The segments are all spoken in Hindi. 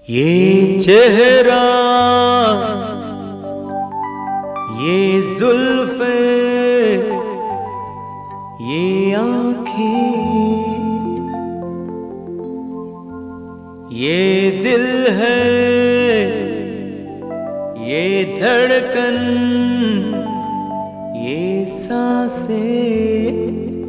ये चेहरा, ये जुल्फे, ये आँखें, ये दिल है, ये धड़कन, ये सांसें।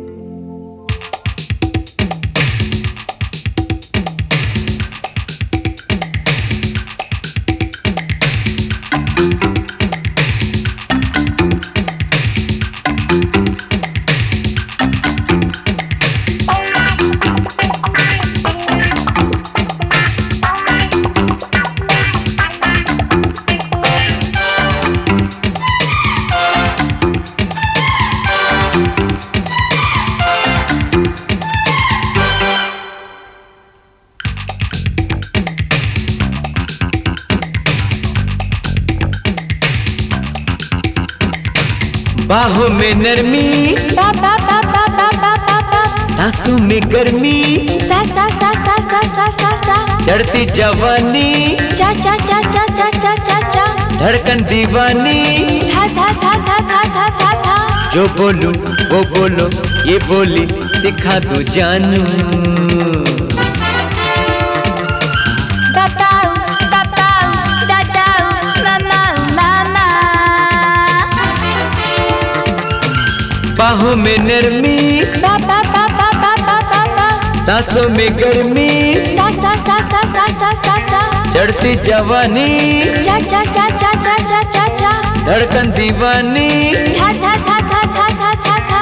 बाहों में नरमी, सांसों में गर्मी, सा सा सा सा सा सा सा सा चढ़ती जवानी, चा चा चा चा चा चा चा चा धड़कन दीवानी, था था था था था था था था। जो बोलूं वो बोलो, ये बोली सिखा दो जानू। पापाऊ पापाऊ दादाऊ मामाऊ मामा। बाहों में नरमी, पापा पापा पापा पापा सांसों में गर्मी, सा सा सा सा सा सा सा सा चढ़ती जवानी, चा चा चा चा चा चा चा चा धड़कन दीवानी, था था था था था था था था।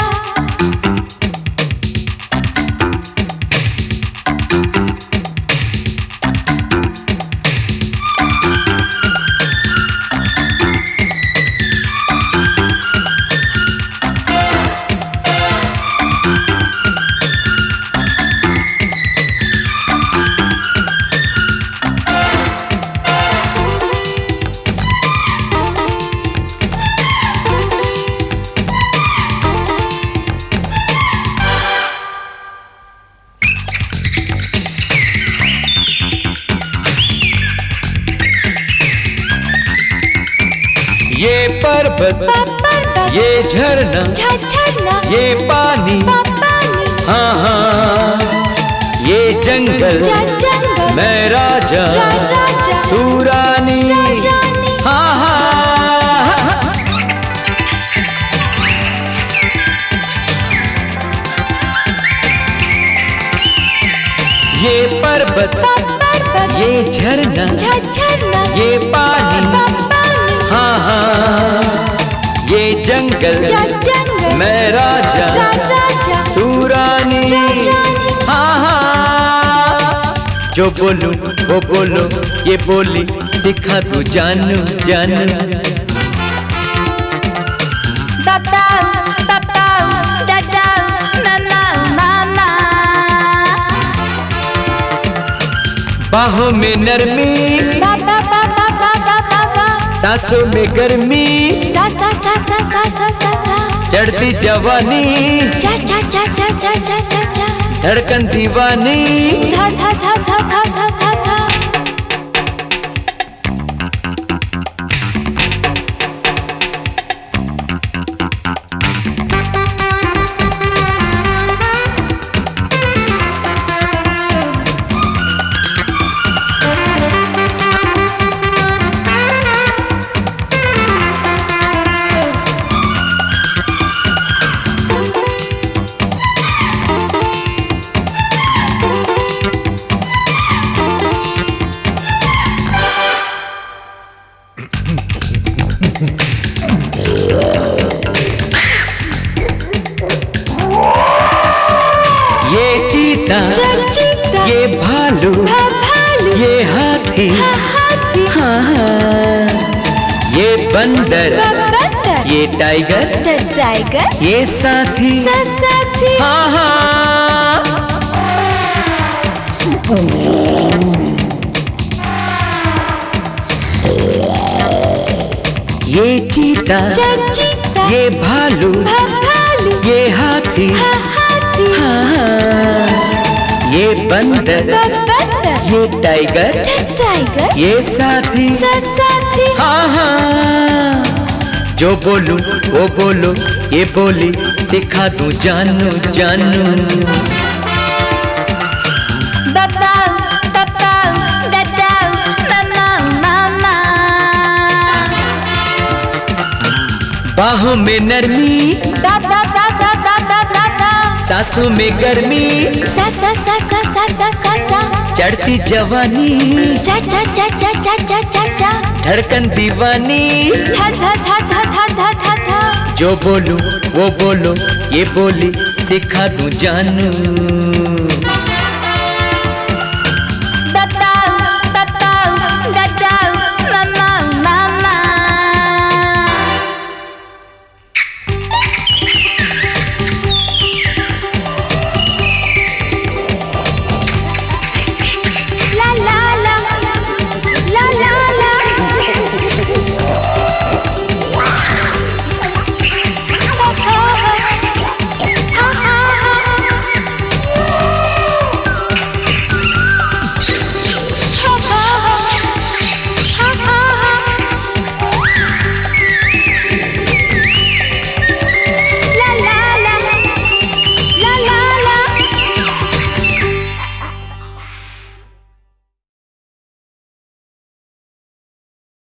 ये पर्वत, ये झरना, झरना ये पानी, पानी हाँ हाँ, ये जंगल, जंगल मैं राजा, राजा तू रानी, रानी। हाँ हाँ। ये पर्वत, ये झरना, झरना ये पानी, हाँ हाँ, ये जंगल, जंगल मैं राजा, राजा तू रानी, हाँ हाँ। जो बोलूं वो बोलो, ये बोली सिखा दो जानू जानू। पापाऊ पापाऊ दादाऊ मामाऊ मामा। बाहों में नरमी, पापा पापा पापा पापा सांसों में गर्मी, सा सा सा सा सा सा सा सा चढ़ती जवानी, चा चा चा चा चा चा चा चा धड़कन दीवानी, धा धा धा धा धा धा धा धा। ये चीता, ये भालू, ये हाथी, हाँ हाँ, ये बंदर, ये टाइगर, ये साथी, हाँ हाँ। ये चीता, ये भालू, ये हाथी, हाँ हाँ, ये बंदर, ये टाइगर टाइगर ये साथी साथी हाँ हाँ जो बोलूं वो बोलो ये बोली सिखा दूं जानू जानू बाबा पापा दादा मामा मामा बाहों में नरमी बाबा बाबा बाबा बाबा सांसों में गर्मी सा सा सा सा सा सा सा सा चढ़ती जवानी चा चा चा चा चा चा चा चा धड़कन दीवानी धा धा धा धा धा धा धा धा जो बोलूं वो बोलो ये बोली सिखा दूं जानू